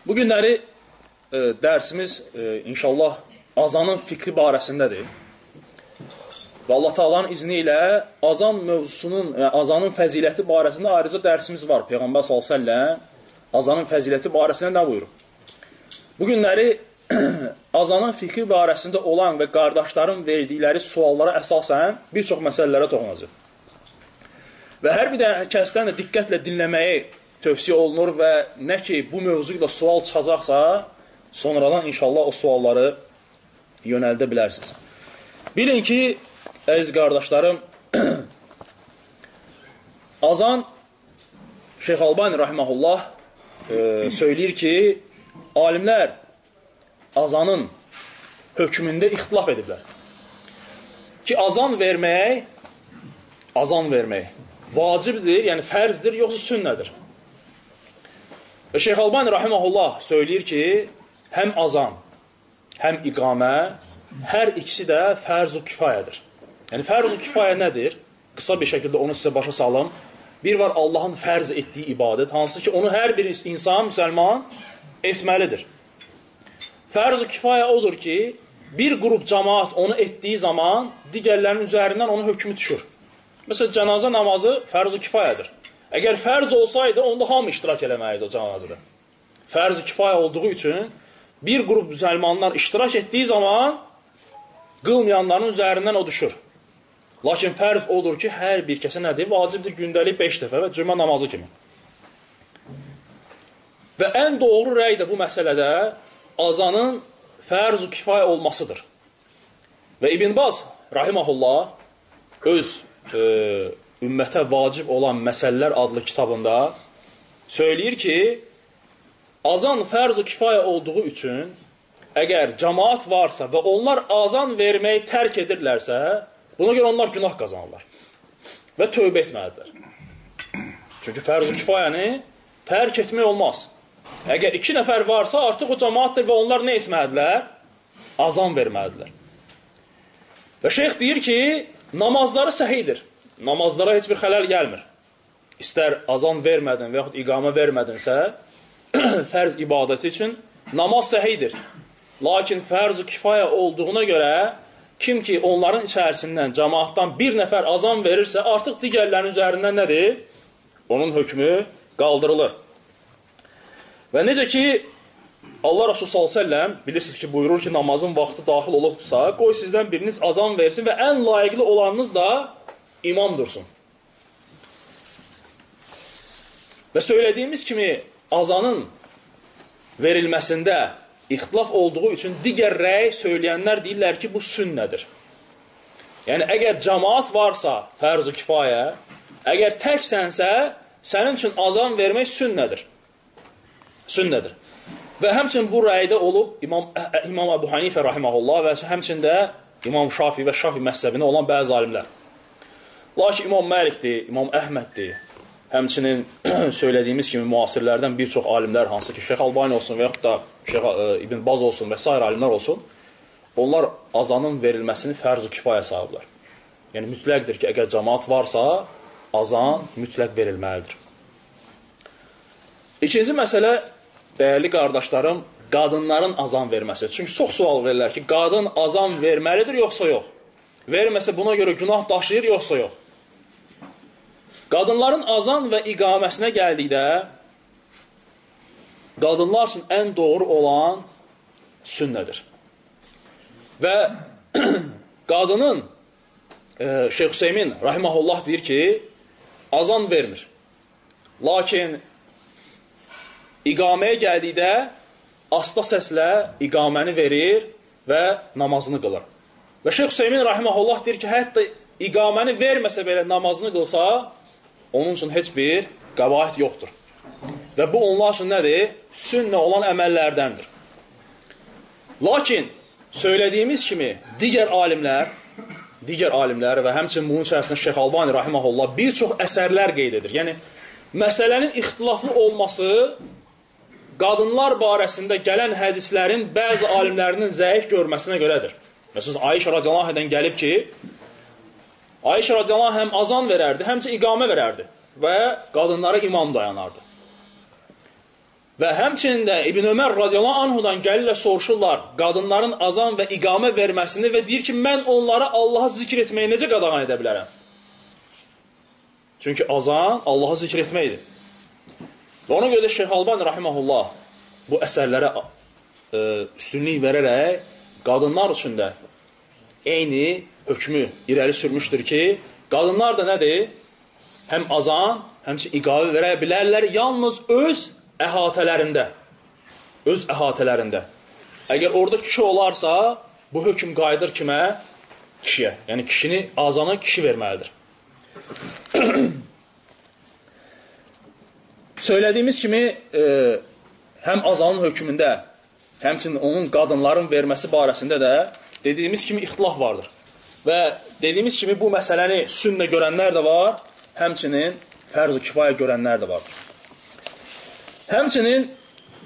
Bu günləri dərsimiz inşallah azanın fikri barəsindədir. Və Allah Taala'nın izni ilə azan mövzusunun, azanın fəziləti barəsində ayrıca dərsimiz var. Peyğəmbər s.ə.v azanın fəziləti barəsində nə buyurur? Bu günləri azanın fikri barəsində olan və qardaşların verdikləri suallara əsasən bir çox məsələlərə toxunacaq. Və hər bir kəsdən də diqqətlə dinləməyi tövsiyə olunur və nə ki bu mövzuda sual çıxacaqsa, sonradan inşallah o sualları yönəldə bilərsiniz. Bilin ki, əziz qardaşlarım, azan Şeyx Albani rahimehullah söyləyir ki, alimlər azanın hökmündə ixtilaf ediblər. Ki, azan vermək vacibdir, yəni fərzdir, yoxsa sünnədir. Və Şeyx Albani rahimehullah söyləyir ki, həm azan, həm iqamə, hər ikisi də fərz-ü kifayədir. Yəni, fərz-ü kifayə nədir? Qısa bir şəkildə onu sizə başa salım. Bir var Allahın fərz etdiyi ibadət, hansı ki, onu hər bir insan, müsəlman etməlidir. Fərz-ü kifayə odur ki, bir qrup cəmaat onu etdiyi zaman digərlərinin üzərindən onun hökmü düşür. Məsələn, cənazə namazı fərz-ü kifayədir. Əgər fərz olsaydı, onda hamı iştirak eləməliydi o cənazədə. Fərz-ü kifayə olduğu üçün bir qrup müsəlmanlar iştirak etdiyi zaman qılmayanların üzərindən o düşür. Lakin fərz odur ki, hər bir kəsə nədir? Vacibdir gündəlik 5 dəfə və cümə namazı kimi. Və ən doğru rəy də bu məsələdə azanın fərz-ü kifayə olmasıdır. Və İbn Baz rahimehullah öz ümmətə vacib olan məsələlər adlı kitabında söyləyir ki, azan fərz-ü kifayə olduğu üçün əgər cəmaat varsa və onlar azan verməyi tərk edirlərsə, buna görə onlar günah qazanırlar və tövbə etməlidirlər. Çünki fərz-ü kifayəni tərk etmək olmaz. Əgər 2 nəfər varsa, artıq o cəmaatdır və onlar nə etməlidirlər? Azan verməlidirlər. Və şeyx deyir ki, namazları səhidir. Namazlara heç bir xələl gəlmir. İstər azan vermədin və yaxud iqamə vermədinsə, fərz ibadəti üçün namaz səhidir. Lakin fərz-ü kifayə olduğuna görə, kim ki onların içərisindən, cəmaatdan bir nəfər azan verirsə, artıq digərlərin üzərindən nədir? Onun hökmü qaldırılır. Və necə ki, Allah Rasulü s.ə.v bilirsiniz ki, buyurur ki, namazın vaxtı daxil olubdursa, qoy sizdən biriniz azan versin və ən layiqli olanınız da imam dursun. Və söylədiyimiz kimi, azanın verilməsində ixtilaf olduğu üçün digər rəy söyləyənlər deyirlər ki, bu sünnədir. Yəni, əgər cəmaat varsa fərz-ü kifayə, əgər təksənsə, sənin üçün azan vermək sünnədir. Sünnədir. Və həmçin bu rəydə olub İmam Əbu Hanifə rahimehullah və həmçin də İmam Şafi və Şafi məzhəbində olan bəzi alimlər. Lakin İmam Məlikdir, İmam Əhməddir, həmçinin söylədiyimiz kimi müasirlərdən bir çox alimlər, hansı ki Şeyx Albani olsun və yaxud da Şeyx İbn Baz olsun və s. alimlər olsun, onlar azanın verilməsini fərz-ü kifayə sayıblar. Yəni mütləqdir ki, əgər cəmaat varsa, azan mütləq verilməlidir. İkinci məsələ, dəyərli qardaşlarım, qadınların azan verməsi. Çünki çox sual verirlər ki, qadın azan verməlidir, yoxsa yox? Verməsə buna görə günah daşıyır, yoxsa yox? Qadınların azan və iqaməsinə gəldikdə, qadınlar üçün ən doğru olan sünnədir. Və qadının, Şeyx Hüseymin rahimehullah deyir ki, azan vermir. Lakin iqaməyə gəldikdə asta səslə iqaməni verir və namazını qılır. Və Şeyx Hüseymin rahimehullah deyir ki, hətta iqaməni verməsə belə namazını qılsa, onun üçün heç bir qəbahət yoxdur. Və bu onlar üçün nədir? Sünnə olan əməllərdəndir. Lakin söylədiyimiz kimi digər alimlər və həmçinin bunun içərisində Şeyx Albani rahimehullah bir çox əsərlər qeyd edir. Yəni, məsələnin ixtilaflı olması qadınlar barəsində gələn hədislərin bəzi alimlərinin zəif görməsinə görədir. Məsələn, Ayşə radiyallahu anhadan gəlib ki, Ayşə radiyallahu anh həm azan verərdi, həmçə iqamə verərdi və qadınlara imam dayanardı. Və həmçinin də İbn Ömər radiyallahu anhudan gəlirlər, soruşurlar qadınların azan və iqamə verməsini və deyir ki, mən onlara Allahı zikr etməyi necə qadağan edə bilərəm? Çünki azan Allahı zikr etməkdir. Və ona görə də Şeyx Albani rahimehullah bu əsərlərə üstünlük verərək qadınlar üçün də eyni hökmü irəli sürmüşdür ki, qadınlar da nədir? Həm azan, həmçinin iqamə verə bilərlər yalnız öz əhatələrində. Öz əhatələrində. Əgər orada kişi olarsa, bu hökm qayıdır kimə? Kişiyə. Yəni kişini, azanı kişi verməlidir. Söylədiyimiz kimi, həm azanın hökmündə, həmçinin onun qadınların verməsi barəsində də dediyimiz kimi ixtilaf vardır. Və dediyimiz kimi bu məsələni sünnə görənlər də var, həmçinin fərz-ı kifayə görənlər də vardır. Həmçinin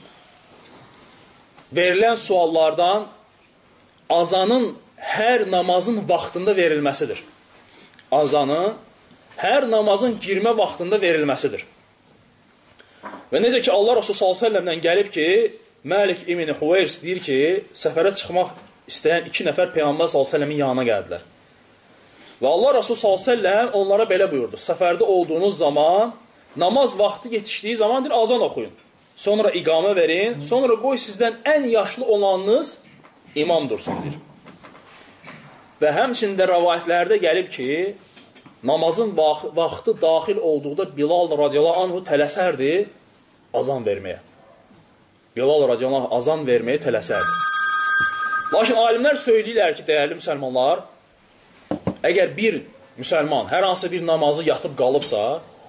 verilən suallardan azanın hər namazın vaxtında verilməsidir. Azanın hər namazın girmə vaxtında verilməsidir. Və necə ki, Allah Rasulü s.ə.v-dən gəlib ki, Məlik ibn Hüveyrs deyir ki, səfərə çıxmaq istəyən 2 nəfər Peyğəmbər s.ə.v-in yanına gəldilər. Və Allah Rasulü s.ə.v onlara belə buyurdu, səfərdə olduğunuz zaman, namaz vaxtı yetişdiyi zaman deyir, azan oxuyun. Sonra iqamə verin, sonra qoy sizdən ən yaşlı olanınız imam dursun, deyir. Və həmçində rəvayətlərdə gəlib ki, namazın vaxtı daxil olduqda Bilal radiyallahu anhu tələsərdi azan verməyə. Bilal radiyallahu anhu azan verməyə tələsərdi. Lakin alimlər söyləyirlər ki, dəyərli müsəlmanlar, əgər bir müsəlman hər hansı bir namazı yatıb qalıbsa,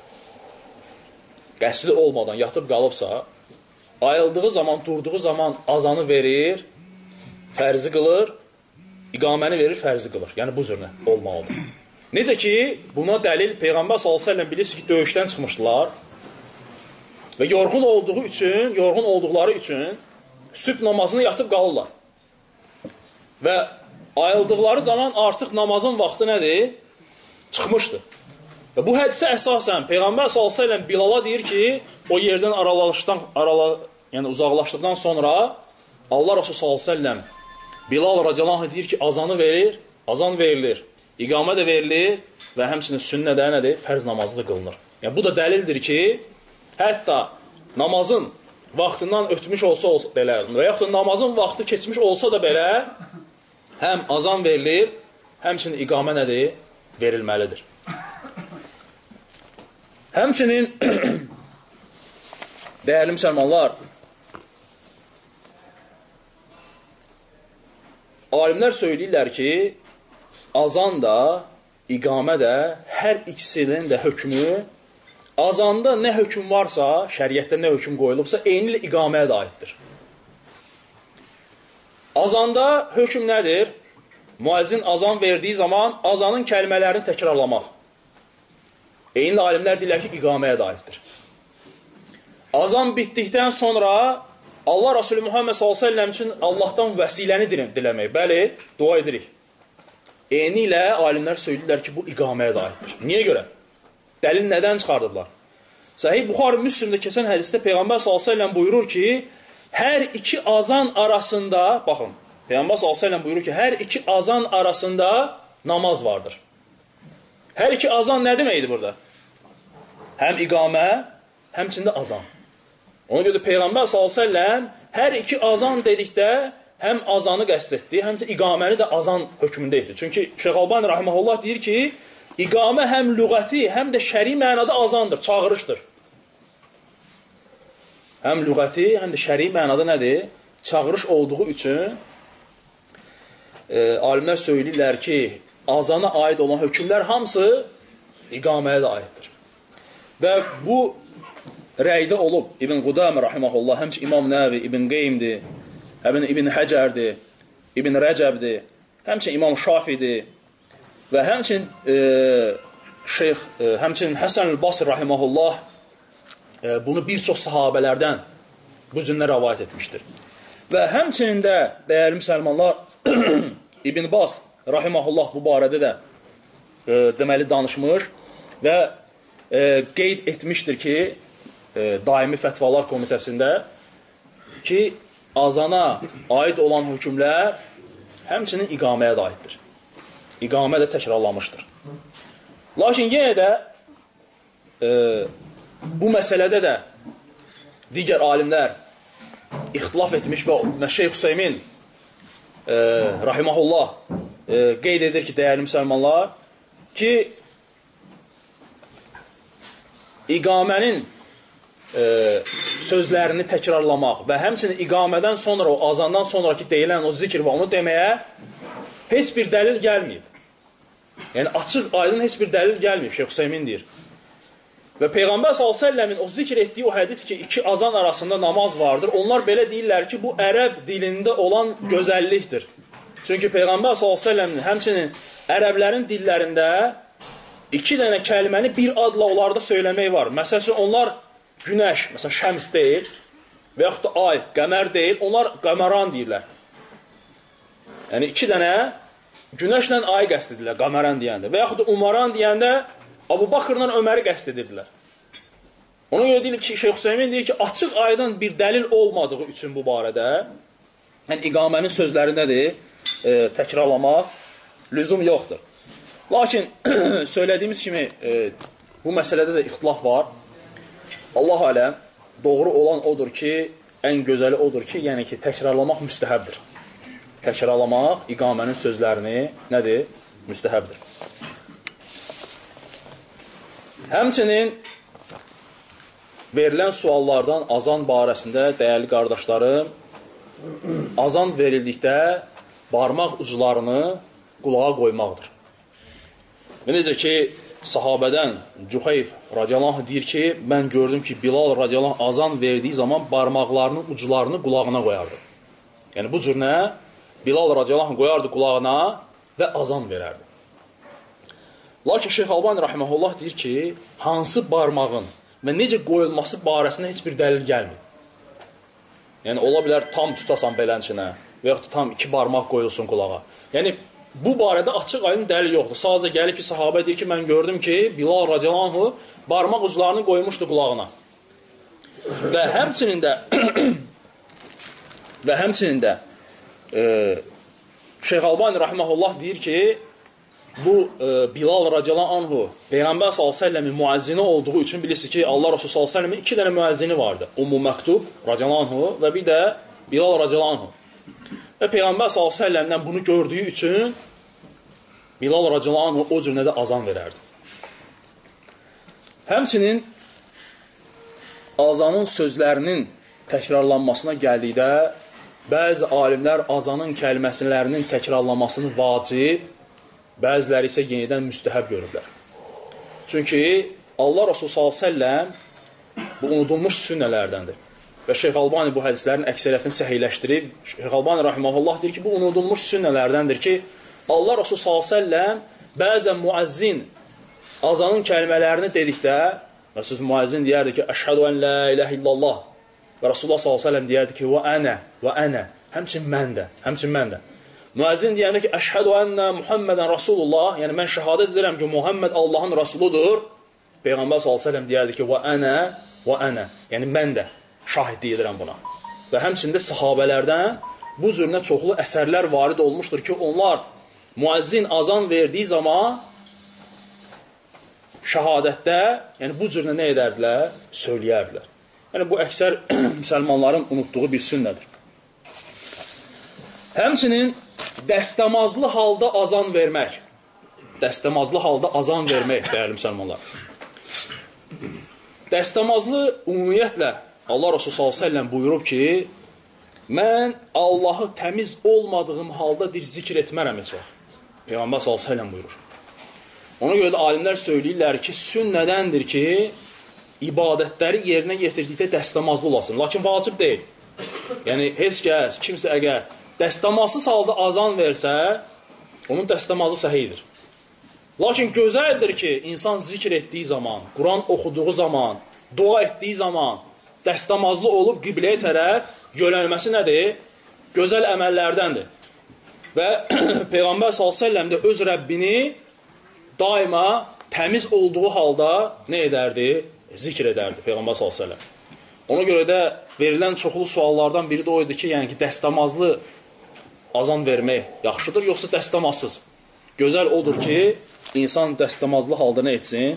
qəsdi olmadan yatıb qalıbsa, ayıldığı zaman, durduğu zaman azanı verir, fərzi qılır, iqaməni verir, fərzi qılır. Yəni bu cürlə olmalıdır. Necə ki, buna dəlil Peyğəmbər s.ə.v bilirsiniz ki, döyüşdən çıxmışdılar və yorğun olduqları üçün sübh namazını yatıb qalırlar. Və ayıldıqları zaman artıq namazın vaxtı nədir? Çıxmışdı. Və bu hədisə əsasən Peyğəmbər s.ə.v Bilala deyir ki, o yerdən yəni uzaqlaşdıqdan sonra Allah Rasulü s.ə.v Bilal radiyallahu anh deyir ki, azanı verir, azan verilir, iqamə də verilir və həmçinin sünnədə nədir? Fərz namazı da qılınır. Yəni bu da dəlildir ki, hətta namazın vaxtından ötmüş olsa belə və yaxud da namazın vaxtı keçmiş olsa da belə həm azan verilir, həmçinin iqamə nədir? Verilməlidir. Həmçinin dəyərli müsəlmanlar, alimlər söyləyirlər ki, azan da, iqamə də, hər ikisinin də hökmü, azanda nə hökm varsa, şəriətdə nə hökm qoyulubsa, eynilə iqaməyə də aiddir. Azanda hökm nədir? Müəzzin azan verdiyi zaman azanın kəlmələrini təkrarlamaq. Eynilə alimlər deyirlər ki, iqaməyə də aiddir. Azan bitdikdən sonra Allah Rasulü Muhammed s.ə.v üçün Allahdan vəsiləni diləmək. Bəli, dua edirik. Eyni ilə alimlər söyləyirlər ki, bu iqaməyə də aiddir. Niyə görə? Dəlil nədən çıxardıblar? Səhih Buxari Müslimdə keçən hədisdə Peyğəmbər s.ə.v buyurur ki, hər iki azan arasında, baxın, Peyğəmbər s.ə.v buyurur ki, hər iki azan arasında namaz vardır. Hər iki azan nə deməkdir burada? Həm iqamə, həmçində azan. Ona görə Peyğəmbər s.ə.v hər iki azan dedikdə həm azanı qəsd etdi, həmçə iqaməni də azan hökmündə etdi. Çünki Şeyx Albani rahimehullah deyir ki, iqamə həm lüğəti, həm də şəri mənada azandır, çağırışdır. Həm lüğəti, həm də şəri mənada nədir? Çağırış olduğu üçün alimlər söyləyirlər ki, azana aid olan hökmlər hamısı iqaməyə də aiddir. Və bu rəydə olub İbn Qudamə rahimehullah, həmçə İmam Nəvi, İbn Qeymdir, İbn Həcərdir, İbn Rəcəbdir, həmçə İmam Şafidir və həmçinin Həsən el-Basri rahimehullah bunu bir çox sahabələrdən bu cürlə rəvayət etmişdir. Və həmçinin də dəyərli müsəlmanlar İbn Baz rahimehullah bu barədə də deməli danışmış və qeyd etmişdir ki, Daimi Fətvalar Komitəsində ki, azana aid olan hökmlər həmçinin iqaməyə də aiddir. İqamə də təkrarlamışdır. Lakin yenə də bu məsələdə də digər alimlər ixtilaf etmiş və Şeyx Hüseymin rahiməhullah qeyd edir ki, dəyərli müsəlmanlar, ki, iqamənin sözlərini təkrarlamaq və həmçinin iqamədən sonra, o azandan sonraki deyilən o zikr və onu deməyə heç bir dəlil gəlməyib. Yəni, açıq, aydın heç bir dəlil gəlməyib, Şeyx Hüseymin deyir. Və Peyğəmbər s.ə.v-in o zikr etdiyi o hədis ki, iki azan arasında namaz vardır, onlar belə deyirlər ki, bu ərəb dilində olan gözəllikdir. Çünki Peyğəmbər s.ə.v-in həmçinin ərəblərin dillərində iki dənə kəlməni bir adla onlarda söyləmək var. Məsələn, onlar günəş, məsələn, şəms deyil və yaxud da ay, qəmər deyil, onlar qəməran deyirlər. Yəni, iki dənə günəşlə ayı qəst edirlər, qəməran deyəndə. Və yaxud da umaran deyəndə Abu Bakırla Öməri qəst edirlər. Ona görə deyir ki, Şeyx Hüseymin deyir ki, açıq aydın bir dəlil olmadığı üçün bu barədə, yəni iqamənin sözləri nədir? Təkrarlamaq lüzum yoxdur. Lakin söylədiyimiz kimi bu məsələdə də ixtilaf var. Allah aləm, doğru olan odur ki, ən gözəli odur ki, yəni ki, təkrarlamaq müstəhəbdir. Təkrarlamaq iqamənin sözlərini nədir? Müstəhəbdir. Həmçinin verilən suallardan azan barəsində, dəyərli qardaşlarım, azan verildikdə barmaq uclarını qulağa qoymaqdır. Və necə ki, sahabədən Cüheyf radiyallahu anh deyir ki, mən gördüm ki, Bilal radiyallahu anh azan verdiyi zaman barmaqlarının uclarını qulağına qoyardı. Yəni, bu cür nə? Bilal radiyallahu anh qoyardı qulağına və azan verərdi. Lakin Şeyx Albani rahiməhullah deyir ki, hansı barmağın və necə qoyulması barəsində heç bir dəlil gəlmir. Yəni, ola bilər tam tutasan belənçinə və yaxud da tam iki barmaq qoyulsun qulağa. Yəni, bu barədə açıq aydın dəlil yoxdur. Sadəcə gəlib ki, sahabə deyir ki, mən gördüm ki, Bilal radiyallahu anh barmaq uclarını qoymuşdu qulağına. Və həmçinin də Şeyx Albani rahiməhullah deyir ki, bu Bilal radiyallahu anhu Peyğəmbər s.ə.v-in müəzzini olduğu üçün bilirsiniz ki, Allah Rasulü s.ə.v-in iki dənə müəzzini vardı. Ummu Məktub radiyallahu anhu və bir də Bilal radiyallahu anhu. Və Peyğəmbər s.ə.v-dən bunu gördüyü üçün Bilal radiyallahu anhu o cürnədə azan verərdi. Həmçinin azanın sözlərinin təkrarlanmasına gəldikdə bəzi alimlər azanın kəlməsilərinin təkrarlanmasını vacib, bəziləri isə yenidən müstəhəb görürlər. Çünki Allah Rasulü s.ə.v bu unudulmuş sünnələrdəndir. Və Şeyx Albani bu hədislərin əksəriyyətini səhiyləşdirib. Şeyx Albani rahiməhullah deyir ki, bu unudulmuş sünnələrdəndir ki, Allah Rasulü s.ə.v bəzən müəzzin azanın kəlmələrini dedikdə, məsələn, müəzzin deyərdi ki, əşhədu ən la iləhə illallah və Rasulullah s.ə.v deyərdi ki, və ənə, həmçin mən də. Müəzzin deyəndə ki, əşhədu ənə Muhammədən Rasulullah, yəni mən şəhadət edirəm ki, Muhammed Allahın Rasuludur. Peyğəmbər s.ə.v deyərdi ki, və ənə, yəni mən də şahidlik edirəm buna. Və həmçində sahabələrdən bu cürünə çoxlu əsərlər varid olmuşdur ki, onlar müəzzin azan verdiyi zaman şəhadətdə, yəni bu cürünə nə edərdilər? Söyləyərdilər. Yəni bu əksər müsəlmanların unutduğu bir sünnədir. Həmçinin dəstəmazlı halda azan vermək. Dəstəmazlı halda azan vermək, dəyərli müsəlmanlar. Dəstəmazlı ümumiyyətlə Allah Rasulü s.ə.v buyurub ki, mən Allahı təmiz olmadığım halda zikr etmərəm heç vaxt. Peyğəmbər s.ə.v buyurur. Ona görə də alimlər söyləyirlər ki, sünnədəndir ki, ibadətləri yerinə yetirdikdə dəstəmazlı olasın. Lakin vacib deyil. Yəni, heç kəs, kimsə əgər dəstəmazsız halda azan versə, onun dəstəmazı səhidir. Lakin gözəldir ki, insan zikr etdiyi zaman, Quran oxuduğu zaman, dua etdiyi zaman dəstəmazlı olub qibləyə tərəf yönəlməsi nədir? Gözəl əməllərdəndir. Və Peyğəmbər s.ə.v də öz Rəbbini daima təmiz olduğu halda nə edərdi? Zikr edərdi Peyğəmbər s.ə.v. Ona görə də verilən çoxlu suallardan biri də o idi ki, yəni ki, dəstəmazlı azan vermək yaxşıdır, yoxsa dəstəmazsız. Gözəl odur ki, insan dəstəmazlı halda nə etsin?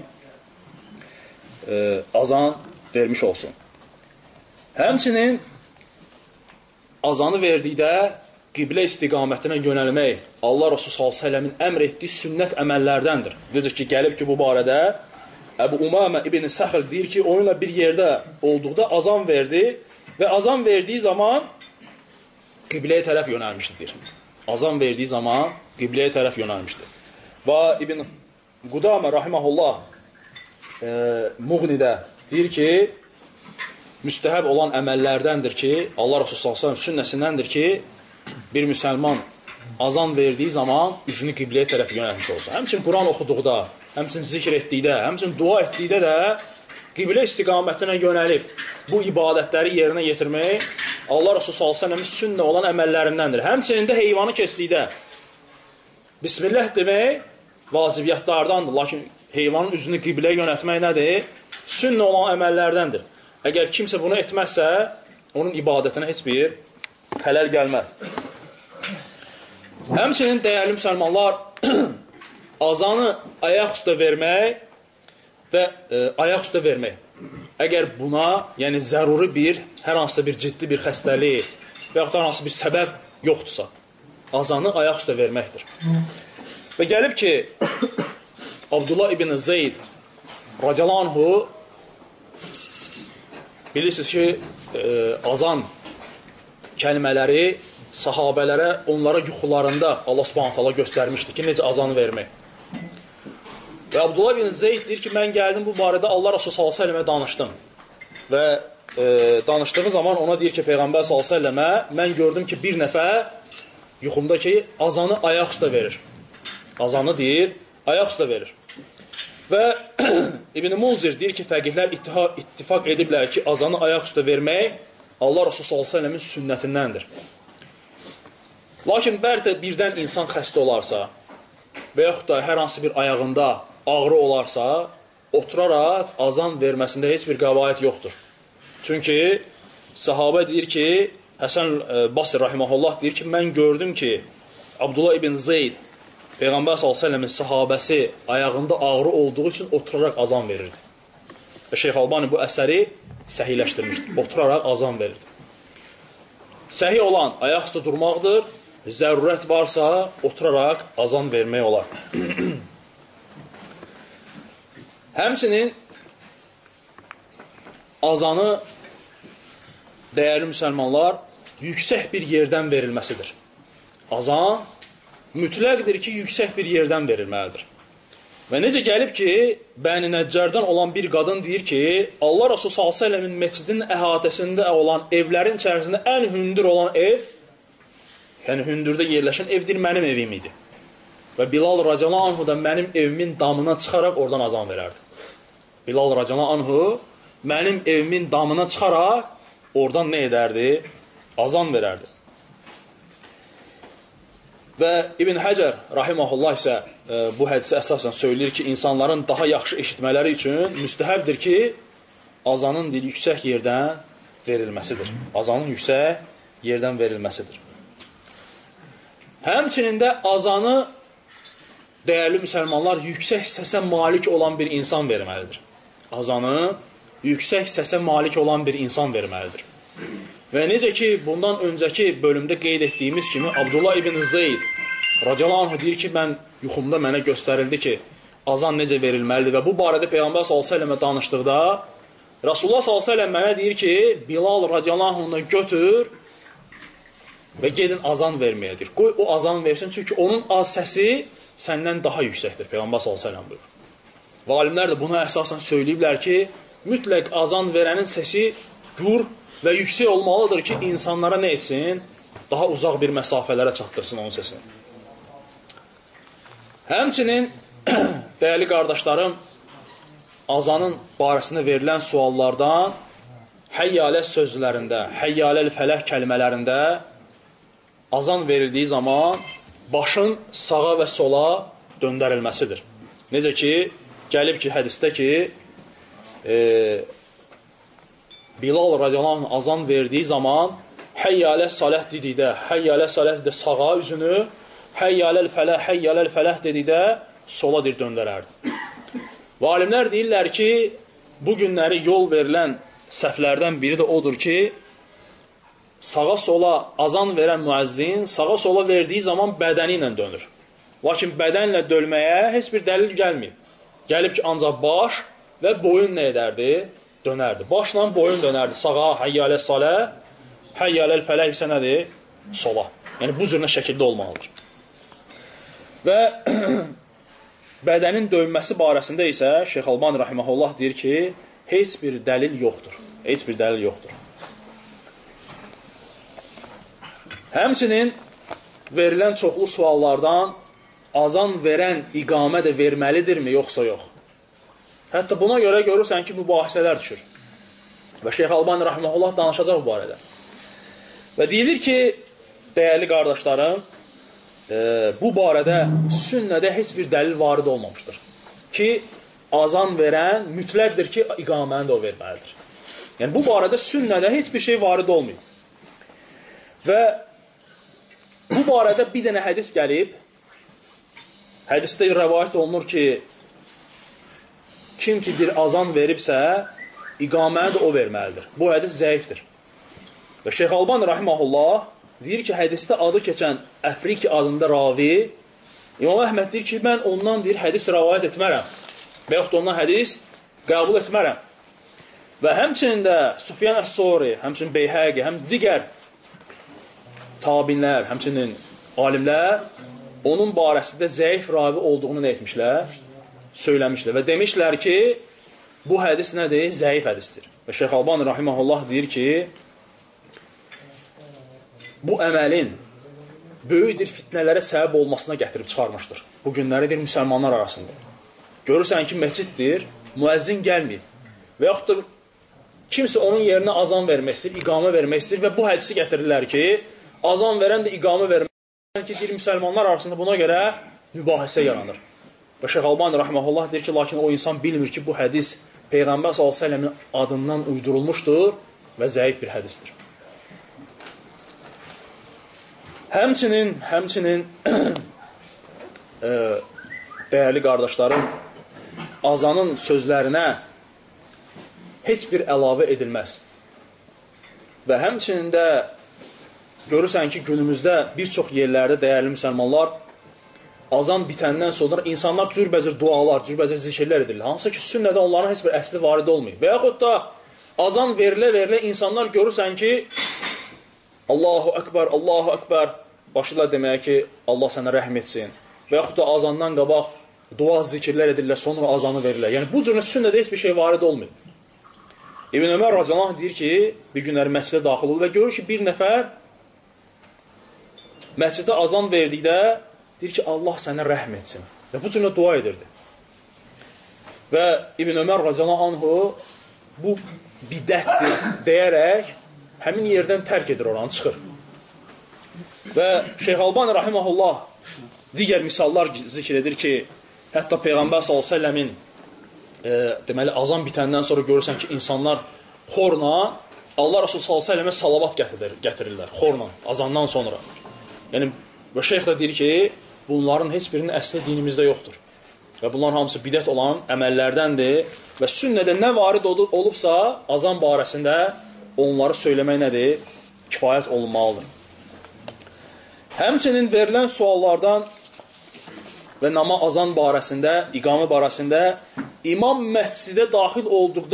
Azan vermiş olsun. Həmçinin azanı verdikdə qiblə istiqamətinə yönəlmək Allah Rasulü s.ə.v-in əmr etdiyi sünnət əməllərdəndir. Necə ki, gəlib ki, bu barədə Əbu Umamə İbn Səxr deyir ki, onunla bir yerdə olduqda azan verdi və azan verdiyi zaman qibləyə tərəf yönəlmişdir. Azan verdiyi zaman qibləyə tərəf yönəlmişdir. Və İbn Qudamə rahiməhullah Muğnidə deyir ki, müstəhəb olan əməllərdəndir ki, Allah Rasulü s.ə.v sünnəsindəndir ki, bir müsəlman azan verdiyi zaman üzünü qibləyə tərəf yönəlmiş olsun. Həmçin Quran oxuduqda, həmçin zikr etdikdə, həmçin dua etdikdə də qiblə istiqamətinə yönəlib bu ibadətləri yerinə yetirmək Allah Rasulü s.ə.v-in sünnə olan əməllərindəndir. Həmçinin də heyvanı kəsdikdə Bismillah demək vacibiyyətlardandır. Lakin heyvanın üzünü qibləyə yönəltmək nədir? Sünnə olan əməllərdəndir. Əgər kimsə bunu etməzsə, onun ibadətinə heç bir xələl gəlməz. Həmçinin dəyərli müsəlmanlar, azanı ayaq üstə vermək və ayaq üstə vermək. Əgər buna, yəni zəruri bir, hər hansısa bir ciddi bir xəstəlik və yaxud hər hansı bir səbəb yoxdursa, azanı ayaq üstə verməkdir. Və gəlib ki, Abdullah ibn Zeyd radiyallahu anhu bilirsiniz ki, azan kəlmələri sahabələrə, onlara yuxularında Allah subhanahu ta'ala göstərmişdi ki, necə azanı vermək. Və Abdullah ibn Zeyd deyir ki, mən gəldim bu barədə Allah Rasulü s.ə.və danışdım. Və danışdığı zaman ona deyir ki, Peyğəmbər s.ə.və mən gördüm ki, bir nəfər yuxumda ki, azanı ayaq üstə verir. Azanı deyir, ayaq üstə verir. Və İbn Munzir deyir ki, fəqihlər ittifaq ediblər ki, azanı ayaq üstə vermək Allah Rasulü s.ə.v-in sünnətindəndir. Lakin birdən insan xəstə olarsa və yaxud da hər hansı bir ayağında ağrı olarsa, oturaraq azan verməsində heç bir qəvayət yoxdur. Çünki sahabə deyir ki, Həsən Basri rahiməhullah deyir ki, mən gördüm ki, Abdullah ibn Zeyd Peyğəmbər s.ə.v-in sahabəsi ayağında ağrı olduğu üçün oturaraq azan verirdi. Və Şeyx Albani bu əsəri səhiləşdirmişdir. Oturaraq azan verirdi. Səhi olan ayaq üstə durmaqdır. Zərurət varsa oturaraq azan vermək olar. Həmçinin azanı dəyərli müsəlmanlar yüksək bir yerdən verilməsidir. Azan mütləqdir ki, yüksək bir yerdən verilməlidir. Və necə gəlib ki, Bəni Nəccardan olan bir qadın deyir ki, Allah Rasulü s.ə.v-in meçidinin əhatəsində olan evlərin içərisində ən hündür olan ev, yəni hündürdə yerləşən evdir, mənim evim idi. Və Bilal radiyallahu anhu da mənim evimin damına çıxaraq oradan azan verərdi. Bilal radiyallahu anhu mənim evimin damına çıxaraq oradan nə edərdi? Azan verərdi. Və İbn Həcər rahiməhullah isə bu hədisə əsasən söyləyir ki, insanların daha yaxşı eşitmələri üçün müstəhəbdir ki, azanın yüksək yerdən verilməsidir. Azanın yüksək yerdən verilməsidir. Həmçinin də azanı dəyərli müsəlmanlar yüksək səsə malik olan bir insan verməlidir. Azanı yüksək səsə malik olan bir insan verməlidir. Və necə ki, bundan öncəki bölümdə qeyd etdiyimiz kimi, Abdullah ibn Zeyd radiyallahu anh deyir ki, mən yuxumda mənə göstərildi ki, azan necə verilməlidir və bu barədə Peyğəmbər s.ə.və danışdıqda, Rasulullah s.ə.v mənə deyir ki, Bilal radiyallahu anh'ı götür və gedin azan verməyədir. Qoy o azan versin, çünki onun az səsi səndən daha yüksəkdir, Peyğəmbər s.ə.v buyurur. Və alimlər də buna əsasən söyləyiblər ki, mütləq azan verənin səsi gur və yüksək olmalıdır ki, insanlara nə etsin? Daha uzaq bir məsafələrə çatdırsın onun səsini. Həmçinin, dəyərli qardaşlarım, azanın barəsində verilən suallardan həyyalə sözlərində, həyyələl fələh kəlmələrində azan verildiyi zaman başın sağa və sola döndərilməsidir. Necə ki, gəlib ki, hədisdə ki, Bilal radiyallahu anh azan verdiyi zaman Həyyələ saləh dedikdə, Həyyələ saləh dedikdə sağa üzünü, Həyyələl fələh dedikdə sola döndərərdi. Və alimlər deyirlər ki, bu günləri yol verilən səhvlərdən biri də odur ki, sağa sola azan verən müəzzin sağa sola verdiyi zaman bədəni ilə dönür. Lakin bədənlə dönməyə heç bir dəlil gəlməyib. Gəlib ki, ancaq baş və boyun nə edərdi? Dönərdi. Başla boyun dönərdi. Sağa, həyyələ salə, həyyələl fələh isə nədir? Sola. Yəni, bu cürünə şəkildə olmalıdır. Və bədənin dönməsi barəsində isə Şeyx Albani rahimehullah deyir ki, heç bir dəlil yoxdur. Heç bir dəlil yoxdur. Həmçinin verilən çoxlu suallardan azan verən iqamə də verməlidirmi, yoxsa yox? Hətta buna görə görürsən ki, mübahisələr düşür. Və Şeyx Albani rahimehullah danışacaq bu barədə. Və deyilir ki, dəyərli qardaşlarım, bu barədə sünnədə heç bir dəlil varid olmamışdır. Ki, azan verən mütləqdir ki, iqaməni də o verməlidir. Yəni, bu barədə sünnədə heç bir şey varid olmayıb. Və bu barədə bir dənə hədis gəlib. Hədisdə rəvayət olunur ki, kim ki bir azan veribsə, iqaməni də o verməlidir. Bu hədis zəifdir. Və Şeyx Albani rahimehullah deyir ki, hədisdə adı keçən Əfriki adında ravi, İmam Əhməd deyir ki, mən ondan deyir, hədis rəvayət etmərəm. Və yaxud ondan hədis qəbul etmərəm. Və həmçinin də Sufyan Əs-Suri, həmçinin Beyhəqi, həm digər tabinlər, həmçinin alimlər onun barəsində zəif ravi olduğunu nə etmişlər? Söyləmişlər və demişlər ki, bu hədis nədir? Zəif hədisdir. Və Şeyx Albani rahimehullah deyir ki, bu əməlin böyükdir fitnələrə səbəb olmasına gətirib çıxarmışdır. Bu günləridir müsəlmanlar arasında. Görürsən ki, məsciddir, müəzzin gəlməyib. Və yaxud da kimsə onun yerinə azan vermək istəyir, iqamə vermək istəyir və bu hədisi gətirirlər ki, azan verən də iqamə vermək ki, deyir, müsəlmanlar arasında buna görə mübahisə yaranır. Və Şeyx Albani rahimehullah deyir ki, lakin o insan bilmir ki, bu hədis Peyğəmbər s.ə.v-in adından uydurulmuşdur və zəif bir hədisdir. Həmçinin dəyərli qardaşlarım, azanın sözlərinə heç bir əlavə edilməz. Və həmçinin də görürsən ki, günümüzdə bir çox yerlərdə dəyərli müsəlmanlar azan bitəndən sonra insanlar cürbəcür dualar, cürbəcür zikirlər edirlər. Hansı ki, sünnədə onların heç bir əsli varid olmayıb. Və yaxud da azan verilə insanlar görürsən ki, Allahu Ekber, başlayırlar deməyə ki, Allah sənə rəhm etsin. Və yaxud da azandan qabaq dua zikirlər edirlər, sonra azanı verirlər. Yəni, bu cürlə sünnədə heç bir şey varid olmayıb. İbn Ömər radiyallahu anh deyir ki, bir günləri məscidə daxil olur və görür ki, bir nəfər məscidə azan verdikdə deyir ki, Allah sənə rəhm etsin. Və bu cürlə dua edirdi. Və İbn Ömər radiyallahu anhu bu bidətdir deyərək həmin yerdən tərk edir oranı, çıxır. Və Şeyx Albani rahimehullah digər misallar zikr edir ki, hətta Peyğəmbər s.ə.v-in deməli, azan bitəndən sonra görürsən ki, insanlar xorla Allah Rasulü s.ə.və salavat gətirirlər, xorla, azandan sonra. Yəni, və şeyx də deyir ki, bunların heç birinin əsli dinimizdə yoxdur. Və bunların hamısı bidət olan əməllərdəndir və sünnədə nə varid olubsa, azan barəsində onları söyləmək nədir? Kifayət olunmalıdır. Həmçinin verilən suallardan və azan barəsində, iqamə barəsində imam məscidə daxil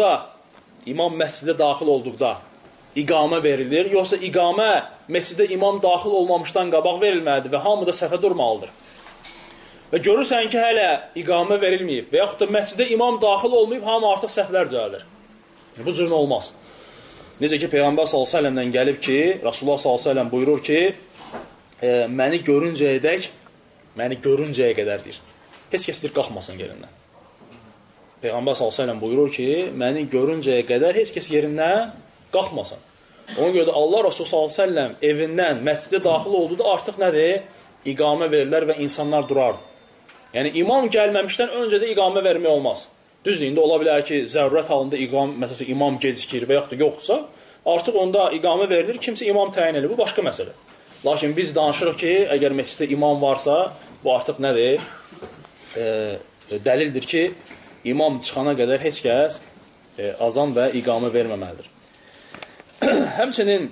olduqda iqamə verilir, yoxsa iqamə məscidə imam daxil olmamışdan qabaq verilməlidir və hamı da səhvə durmalıdır. Və görürsən ki, hələ iqamə verilməyib və yaxud da məscidə imam daxil olmayıb, hamı artıq səhvlər düzəlir. Bu cürün olmaz. Necə ki, Peyğəmbər s.ə.v-dən gəlib ki, Rasulullah s.ə.v buyurur ki, məni görüncəyə qədər deyir. Heç kəs deyir, qalxmasın yerindən. Peyğəmbər s.ə.v buyurur ki, məni görüncəyə qədər heç kəs yerindən qalxmasın. Ona görə də Allah Rasulü s.ə.v evindən məscidə daxil olduqda artıq nədir? İqamə verirlər və insanlar durardı. Yəni, imam gəlməmişdən öncə də iqamə vermək olmaz. Düzdür, indi ola bilər ki, zərurət halında məsələn, imam gecikir və yaxud da yoxdursa, artıq onda iqamə verilir, kimsə imam təyin edir. Bu başqa məsələ. Lakin biz danışırıq ki, əgər məsciddə imam varsa, bu artıq nədir? Dəlildir ki, imam çıxana qədər heç kəs azan və iqamə verməməlidir. Həmçinin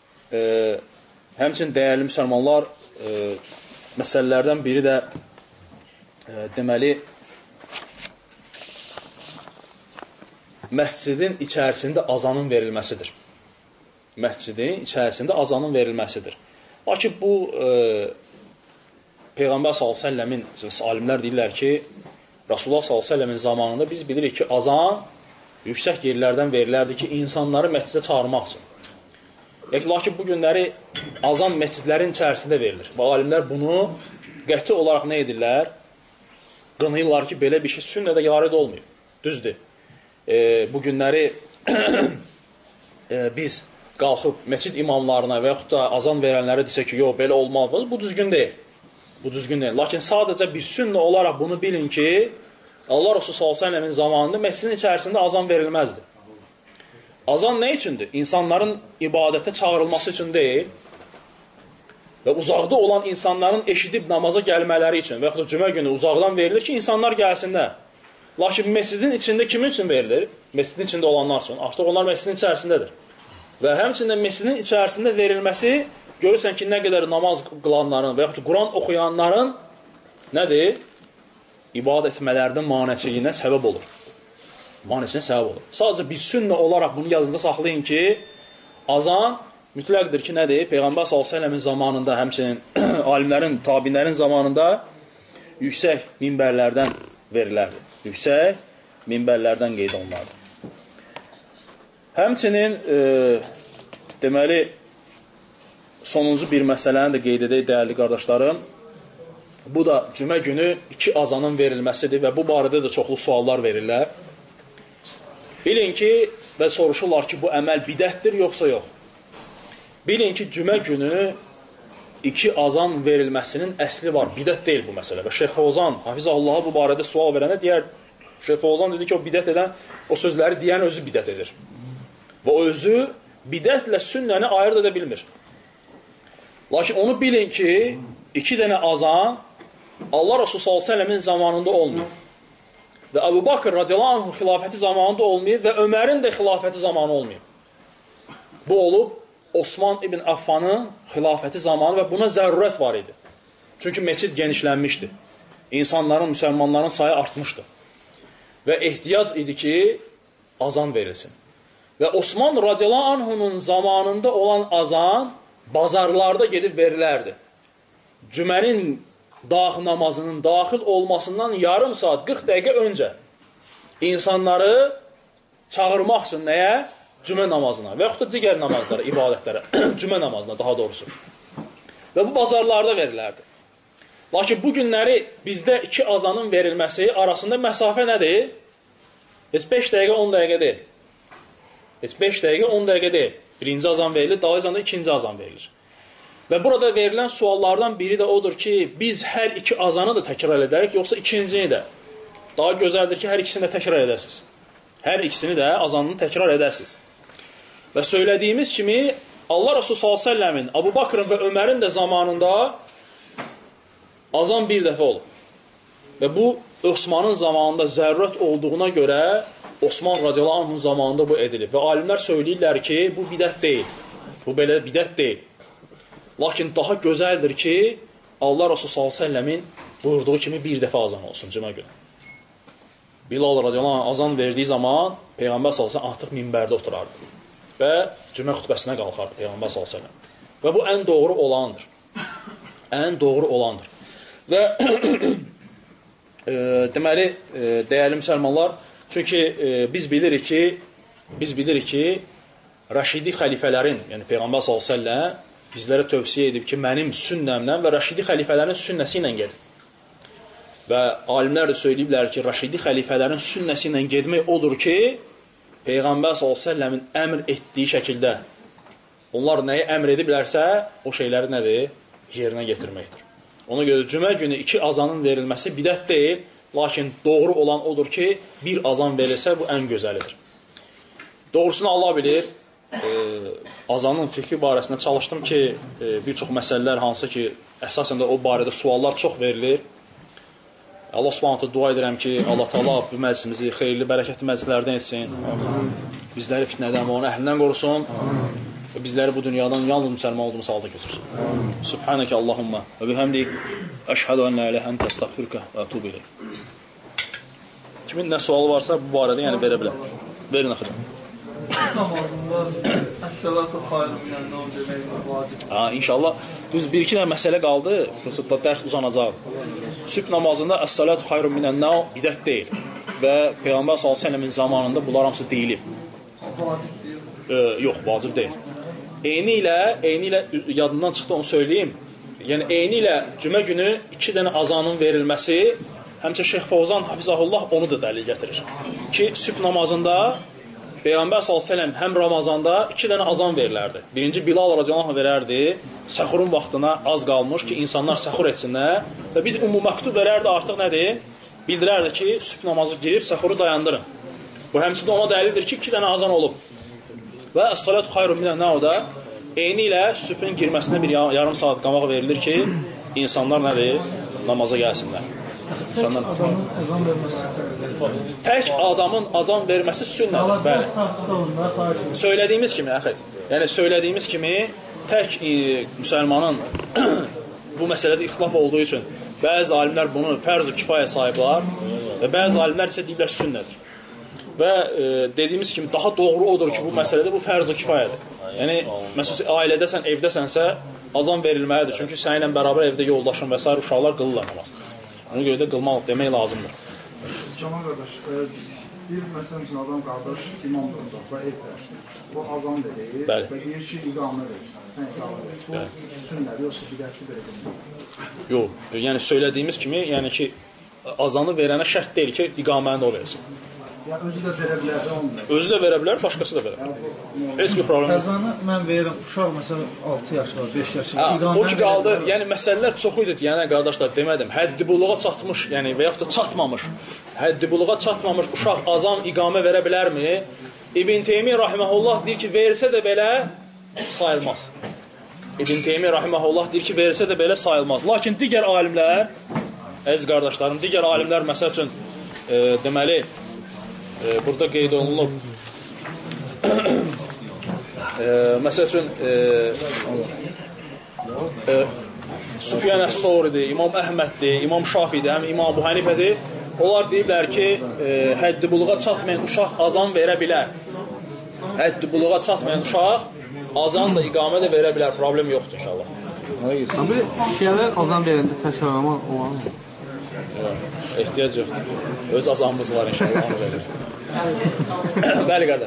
dəyərli müsəlmanlar, məsələlərdən biri də deməli, məscidin içərisində azanın verilməsidir. Məscidin içərisində azanın verilməsidir. Lakin bu, Peyğəmbər s.ə.v-in alimlər deyirlər ki, Rasulullah s.ə.v-in zamanında biz bilirik ki, azan yüksək yerlərdən verilərdi ki, insanları məscidə çağırmaq üçün. Lakin bu günləri azan məscidlərin içərisində verilir. Və alimlər bunu qəti olaraq nə edirlər? Qınayırlar ki, belə bir şey sünnədə yarid olmuyor. Düzdür. Bu günləri biz qalxıb məscid imamlarına və yaxud da azan verənlərə desə ki, yox, belə olmalıdır. Bu düzgün deyil. Bu düzgün deyil. Lakin sadəcə bir sünnə olaraq bunu bilin ki, Allah Resulü s.ə.v-in zamanında məscidin içərisində azan verilməzdi. Azan nə üçündür? İnsanların ibadətə çağırılması üçün deyil və uzaqda olan insanların eşidib namaza gəlmələri üçün və yaxud da cümə günü uzaqdan verilir ki, insanlar gəlsinlər. Lakin məscidin içində kimin üçün verilir? Məscidin içində olanlar üçün. Artıq onlar məscidin içərisindədir. Və həmçində məscidin içərisində verilməsi, görürsən ki, nə qədər namaz qılanların və yaxud da Quran oxuyanların nədir? İbadət etmələrinin manəçiliyinə səbəb olur. Manəçiliyinə səbəb olur. Sadəcə bir sünnə olaraq bunu yazında saxlayın ki, azan mütləqdir ki, nədir? Peyğəmbər s.ə.v-in zamanında, həmçinin alimlərin, tabinlərin zamanında yüksək minbərlərdən verilərdi. Yüksək minbərlərdən qeyd olunardı. Həmçinin deməli sonuncu bir məsələni də qeyd edək, dəyərli qardaşlarım. Bu da cümə günü 2 azanın verilməsidir və bu barədə də çoxlu suallar verirlər. Bilin ki, və soruşurlar ki, bu əməl bidətdir, yoxsa yox. Bilin ki, cümə günü 2 azan verilməsinin əsli var. Bidət deyil bu məsələ. Və Şeyx Fovzan, Hafizallaha bu barədə sual verənə deyər, Şeyx Fovzan dedi ki, o bidət edən, o sözləri deyən özü bidət edir. Və o özü bidətlə sünnəni ayırt edə bilmir. Lakin onu bilin ki, 2 dənə azan Allah Resulü s.ə.v-in zamanında olmuyor. Və Əbu Bakır radiyallahu anh xilafəti zamanında olmuyor və Ömərin də xilafəti zamanı olmuyor. Bu olub Osman ibn Affanın xilafəti zamanı və buna zərurət var idi. Çünki məscid genişlənmişdi. İnsanların, müsəlmanların sayı artmışdı. Və ehtiyac idi ki, azan verilsin. Və Osman radiyallahu anhunun zamanında olan azan bazarlarda gedib verilərdi. Cümənin namazının daxil olmasından yarım saat, 40 dəqiqə öncə insanları çağırmaq üçün nəyə? Cümə namazına və yaxud da digər namazlara, ibadətlərə, cümə namazına daha doğrusu. Və bu bazarlarda verilərdi. Lakin bu günləri bizdə 2 azanın verilməsi arasında məsafə nədir? Heç 5 dəqiqə, 10 dəqiqə deyil. Heç 5 dəqiqə, 10 dəqiqə deyil. Birinci azan verilir, dalıycanda ikinci azan verilir. Və burada verilən suallardan biri də odur ki, biz hər 2 azanı da təkrar edərik, yoxsa ikincini də. Daha gözəldir ki, hər ikisini də təkrar edəsiniz. Hər ikisini də azanını təkrar edəsiniz. Və söylədiyimiz kimi, Allah Resulü s.ə.v-in, Əbu Bakrın və Ömərin də zamanında azan bir dəfə olub. Və bu, Osmanın zamanında zərurət olduğuna görə, Osman radiyallahu anh'ın zamanında bu edilib. Və alimlər söyləyirlər ki, bu bidət deyil. Bu belə bidət deyil. Lakin daha gözəldir ki, Allah Resulü s.ə.v-in buyurduğu kimi bir dəfə azan olsun cümə günü. Bilal radiyallahu anh azan verdiyi zaman Peyğəmbər s.ə.v artıq minbərdə oturardı və cümə xutbəsinə qalxardı Peyğəmbər s.ə.v. Və bu ən doğru olandır. Ən doğru olandır. Və deməli, dəyərli müsəlmanlar, çünki biz bilirik ki, Rəşidi xəlifələrin, yəni Peyğəmbər s.ə.v bizlərə tövsiyə edib ki, mənim sünnəmlə və Rəşidi xəlifələrin sünnəsi ilə gedin. Və alimlər də söyləyiblər ki, Rəşidi xəlifələrin sünnəsi ilə gedmək odur ki, Peyğəmbər s.ə.v-in əmr etdiyi şəkildə onlar nəyi əmr ediblərsə, o şeyləri nədir? Yerinə getirməkdir. Ona görə cümə günü 2 azanın verilməsi bidət deyil, lakin doğru olan odur ki, bir azan verilsə, bu ən gözəlidir. Doğrusunu Allah bilir, azanın fikri barəsində çalışdım ki, bir çox məsələlər hansı ki, əsasən də o barədə suallar çox verilir. Allah subhanətə dua edirəm ki, Allah Taala bu məclisimizi xeyirli, bərəkətli məclislərdən etsin. Bizləri fitnədən və onun əhlindən qorusun. Və bizləri bu dünyadan yalnız müsəlman olduğumuz halda götürsün. Subhanəkə Allahumma və bihamdik. Əşhədu ən la ilahə əntə əstəğfiruka və ətubu ileyk. Kimin nə sualı varsa bu barədə yəni verə bilər. Verin axıcam. Namazında əs-salatu xayrun minən-nəvm demək vacib. İnşallah. Düz bir-iki dənə məsələ qaldı. Prosta dərs uzanacaq. Sübh namazında əs-salatu xayrun minən-nəvm bidət deyil. Və Peyğəmbər sallallahu əleyhi və səlləmin zamanında bunlar hamısı deyilib. Vacib deyil. Yox, vacib deyil. Eyni ilə yadından çıxdı onu söyləyim. Yəni eyni ilə cümə günü 2 dənə azanın verilməsi, həmçə Şeyx Fovzan Hafizahullah onu da dəlil gətirir. Ki, sübh namazında Peyğəmbər s.ə.v həm Ramazanda 2 dənə azan verilərdi. Birinci Bilal radiyallahu anh verərdi, səxurun vaxtına az qalmış ki, insanlar səxur etsinlər. Və bir ümuməktub verərdi, artıq nədir? Bildirərdi ki, sübh namazı girib, səxuru dayandırın. Bu həmçində ona dəlildir ki, 2 dənə azan olub. Və əs-salatu xayrun minən-nəvmdə eyni ilə sübhün girməsinə bir yarım saat qamaq verilir ki, insanlar nədir? Namaza gəlsinlər. Adamın azan verməsi. Tək adamın azan verməsi sünnədir. Bəli. Söylədiyimiz kimi, yəni söylədiyimiz kimi tək müsəlmanın bu məsələdə ixtilaf olduğu üçün bəzi alimlər bunu fərz-i kifayə sayıblar və bəzi alimlər isə deyirlər sünnədir. Və dediyimiz kimi daha doğru odur ki, bu məsələdə bu fərz-i kifayədir. Yəni, məsələn, ailədəsən, evdəsənsə azan verilməlidir. Çünki səninlə bərabər evdə yoldaşın və s. uşaqlar qılırlar namaz. Ona görə də qılmaq demək lazımdır. Cəmal qardaş, bir məsələn üçün adam qardaş imam duracaq və evdə o azan verir və deyir ki, iqamə verir. Sən iqamə verir. Bu sünnədir, yoxsa bidətli verir? Yox, yəni söylədiyimiz kimi, yəni ki, azanı verənə şərt deyil ki, iqaməni də o versin. Yəni özü də verə bilər, olmuyor. Özü də verə bilər, başqası da verə bilər. Heç bir problem yox. Əzanı mən verirəm, uşaq məsələn 6 yaşlı, 5 yaşlı. O ki qaldı, yəni məsələlər çox idi, yəni qardaşlar demədim, həddi buluğa çatmış, yəni və yaxud da çatmamış, həddi buluğa çatmamış uşaq azan iqamə verə bilərmi? İbn Teymiyyə rahimehullah deyir ki, versə də belə sayılmaz. İbn Teymiyyə rahimehullah deyir ki, versə də belə sayılmaz. Lakin digər alimlər, əziz qardaşlarım, digər alimlər məsəl üçün deməli burada qeyd olunub məsəl üçün Süfyan əs-Sauridir, İmam Əhməddir, İmam Şafiidir, həm İmam Əbu Hanifədir. Onlar deyirlər ki, həddi buluğa çatmayan uşaq azan verə bilər. Həddi buluğa çatmayan uşaq azan da iqamə də verə bilər, problem yoxdur inşallah. Abi, şiyələr azan verəndə təkrarlama olar mı? Ehtiyac yoxdur. Öz azanımız var inşallah, onu verir. Bəli, qardaş.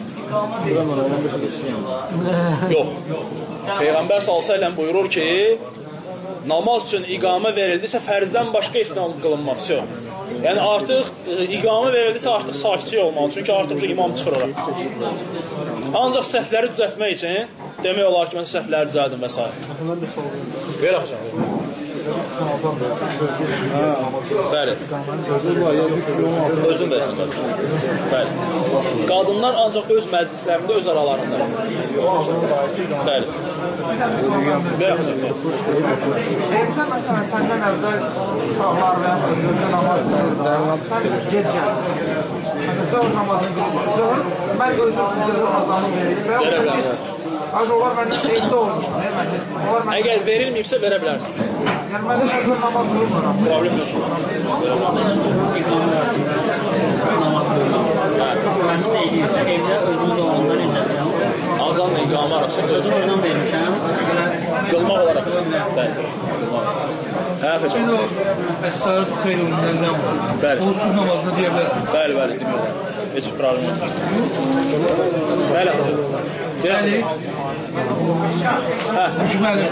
Yox. Peyğəmbər s.ə.v buyurur ki, namaz üçün iqamə verildisə, fərzdən başqa istinad qılınmaz. Yəni artıq iqamə verildisə, artıq sakitçi olmalı. Çünki artıq imam çıxır ora. Ancaq səhvləri düzəltmək üçün demək olar ki, mən səhvləri düzəldim və s. Ver axıcan. Bəli. Özün də üçün. Bəli. Qadınlar ancaq öz məclislərində, öz aralarında. Bəli. Ver axıcan. Evdə məsələn, səndən əvvəl uşaqlar və özlərdə namaz qılırlar. Gec gəlir. Zor namazını qılır. Mən özüm azanı verirəm. Az onlar məndən evdə olmuşlar. Əgər verilməyibsə, verə bilərsən. Yəni, məndən əvvəl namaz qılmıram. Problem yox. Məsələ eləyirsə, evdə özümüz olanda necə? Azanla iqamə arası Özüm özüm vermişəm. qılmaq olaraq. Bəli. Həfəçəm. Əs-salatu xayrun minən-nəvm. Bəli. O sübh namazında deyə bilər. Bəli, demək olar. Heç problem yox. Bəli. Deməli. Hə, Düşməli.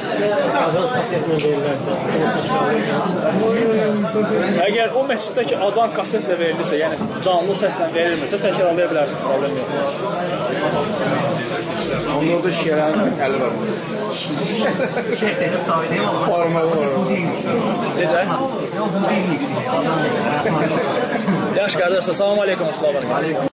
əgər o məsciddəki azan kasetlə verilirsə, yəni canlı səslə verilmirsə, təkrarlaya bilərsən, problem yox. Onun orada şişələrin əli var. Formalı var. Necə? Yaxşı, qardaşlar, salam aleykum.